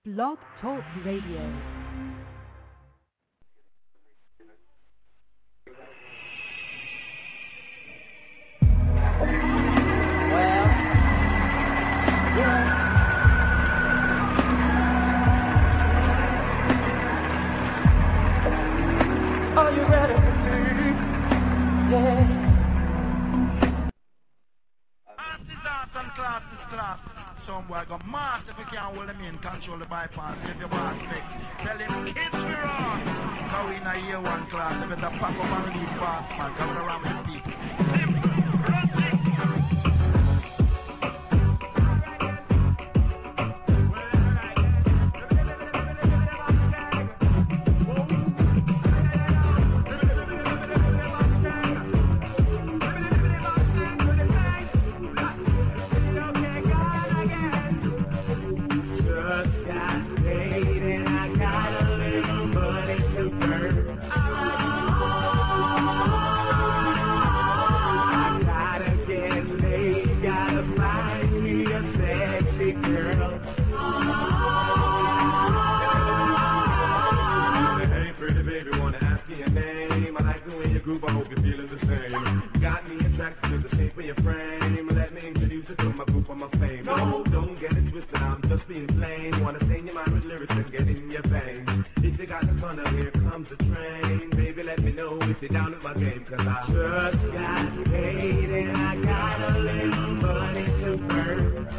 Blog Talk Radio. Are you ready to see? Yeah. Artists and class. Some boy got mass if you can't hold him in, control the bypass, if your boss fix. Tell him it's wrong. Go in a year one class, if it's a pack up and leave fast, man. Come around with people. Simple. I hope you're feeling the same. Got me attracted to the shape of your frame. Let me introduce you to my group of my fame. No, don't get it twisted, I'm just being plain. Wanna sing your mind with lyrics and get in your veins. If you got the fun of here comes the train. Baby, let me know if you're down with my game. Cause I just got paid and I got a little money to burn.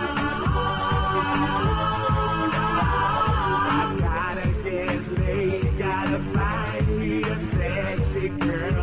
I gotta get laid, gotta find me a sexy girl.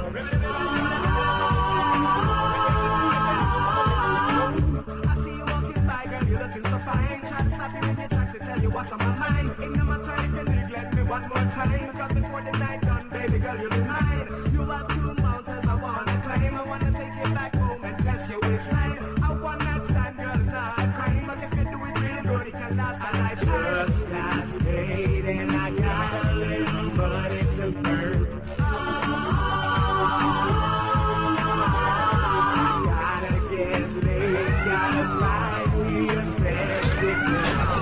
What's on my mind? Ain't no more time to neglect me one more time. Because before the night done, baby girl, you'll be mine. You have two mountains I wanna climb. I wanna take you back home and test your waistline. I wanna stand, girl, it's not a crime. But if you do it real good, it can last a lifetime. Just got paid and I got a little money to burn. I gotta get laid, gotta find me a sexy girl.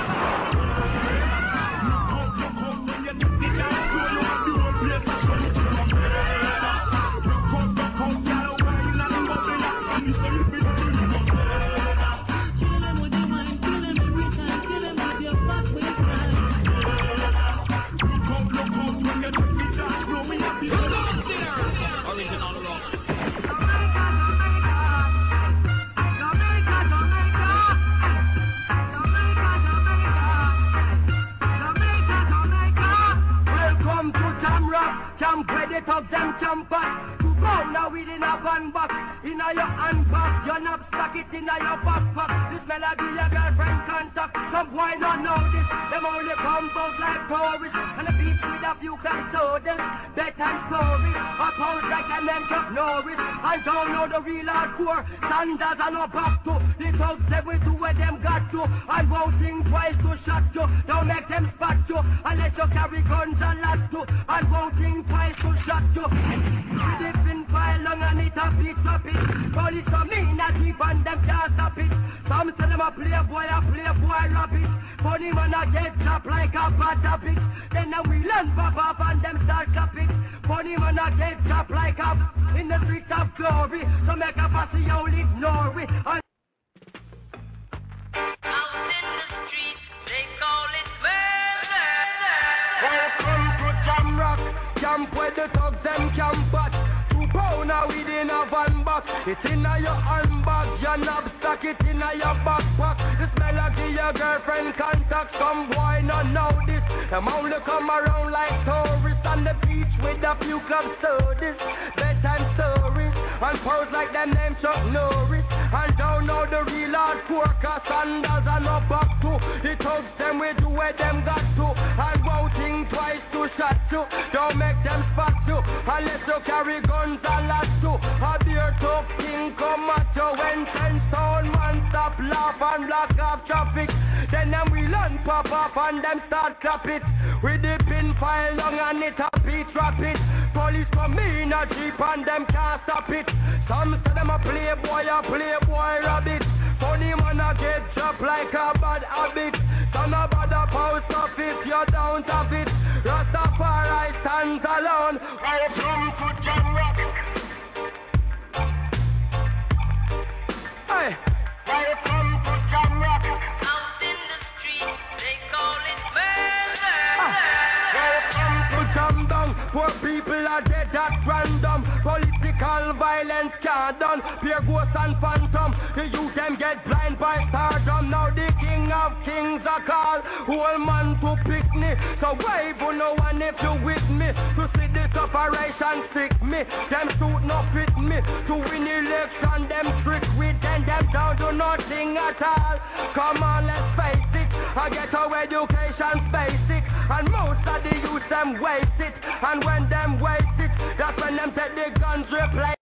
Camp where the thugs and campers. To go now within a van box. In your handbag, your knapsack it in your backpack. This melody your girlfriend contact. Some boy not know this. Them only come out like tourists. And the beach with a few can sodas. Bedtime stories. A pose like a name Chuck Norris. And don't know the real hardcore. Sandals are no back to. The thugs say we do what them got to. And won't think twice to shot you. Don't make them spot you. Unless you carry guns and lots to. And won't think twice to shot you. They been file long and it a beat up it. Police come in and deep and them can't stop it. Some say them a playboy rabbit. Funny man a get chopped like a bad habit. Then we learn pop up and them start chop it. Funny man a get chopped like a in the streets of glory. So make a fussy you ignore it. Out in the streets they call it murder. Welcome to Jamrock, camp where the thugs them camp at. 2 pound within a van box. It's in your handbag, your knapsack, it in your backpack. This melody your girlfriend contact. Some boy not know this. Them only come around like tourists on the beach with a few club sodas. Bedtime stories and pose like them name Chuck Norris. And don't know the real hardcore, cause sandals are no back to. The thugs them we do where them got to. And won't think twice to shot you. Don't make them spot you. Unless you carry guns and lots to. A beer tough king come at you. When 10 stone man stop laugh and block off traffic. Then them we learn pop up and them start clap it. With the pin file long and it a beat rapid. Police come in a jeep and them can't stop it. Some say them a playboy rabbit. Funny man a get chopped like a bad habit. Some a bad up hear ghosts and phantom. The youth them get blind by stardom. Now the king of kings are called. Whole man to pick me. So wave no one if you with me. To see this operation sick me. Them suit no fit me. To win election them trick with them down to nothing at all. Come on, let's face it. I get our education's basic. And most of the youth them waste it. And when them waste it, that's when them take the guns replace.